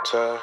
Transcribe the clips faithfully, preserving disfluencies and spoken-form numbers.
Sad,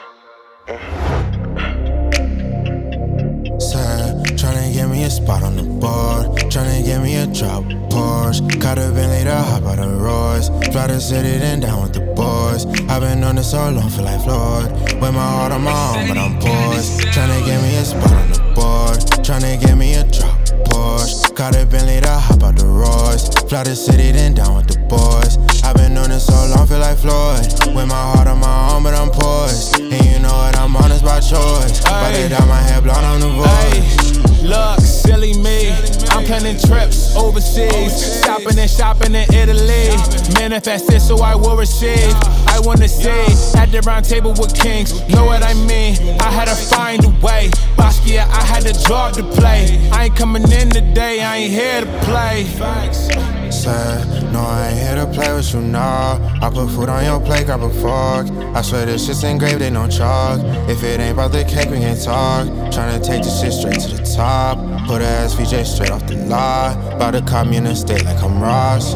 tryna get me a spot on the board, tryna get me a drop Porsche. Caught a Bentley to hop out of Royce, fly the city then down with the boys. I've been on this so long, feel like Floyd. With my heart on my own, but I'm poised. Tryna get me a spot on the board, tryna get me a drop Porsche. Caught a Bentley to hop out the Royce, fly the city then down with the boys. I've been on this so long, feel like Floyd. With my heart on my own, but I'm poised. And you know what, I'm honest by choice. But it down my head, blown on the voice. Look, silly me, I'm planning trips overseas, stopping and shopping in Italy. Manifested so I will receive. I wanna see at the round table with kings. Know what I mean? I had to find a way. Basquiat, I had a job to play. I ain't coming in today, I ain't here to play. Sad, no, I ain't here to play with you, nah. I put food on your plate, grab a fork. I swear this shit's engraved, they no chalk. If it ain't about the cake, we can't talk. Tryna take this shit straight to the top. Put a S V J straight off the lot. About to communist state like I'm Ross.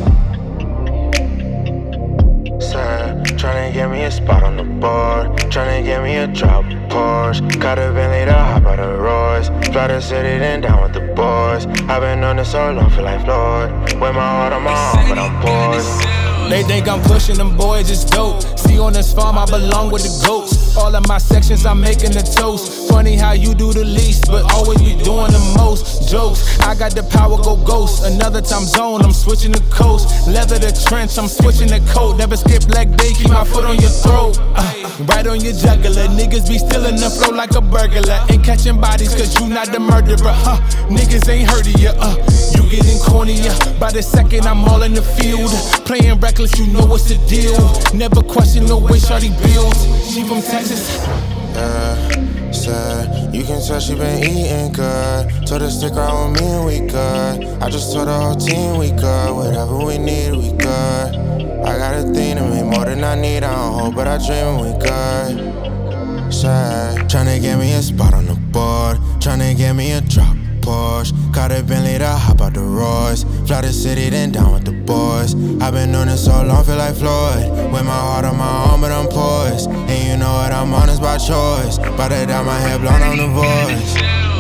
Sad, tryna get me a spot on the board, tryna get me a drop Porsche. Caught a Bentley to hop out of Royce, fly the city then down with the boys. I've been on this so long, feel like Floyd. With my heart on my own, but I'm poised. They think I'm pushing them boys, it's dope. See on this farm, I belong with the goats. All of my sections, I'm making the toast. Funny how you do the least, but always be doing the most. Jokes, I got the power, go ghost. Another time zone, I'm switching the coast. Leather the trench, I'm switching the coat. Never skip leg day, keep my foot on your throat. Uh, right on your jugular, niggas be stealing the flow like a burglar. Ain't catching bodies, cause you not the murderer. Huh, niggas ain't heard of ya. Uh, you getting cornier. By the second, I'm all in the field. Playing reckless, you know what's the deal. Never question the way shawty builds. She from Texas. Yeah, sad. You can tell she been eating good. Told her stick around with me and we good. I just told the whole team we good. Whatever we need, we good. I got a thing to me more than I need. I don't hope, but I dream we good. Sad. Tryna get me a spot on the board, tryna get me a drop Porsche. Caught a Bentley to hop out the Royce, fly the city then down with the boys. I've been on this so long, feel like Floyd. With my heart on my own, but I'm poised. And you know what, I'm honest by choice. But it down my head, blown on the voice.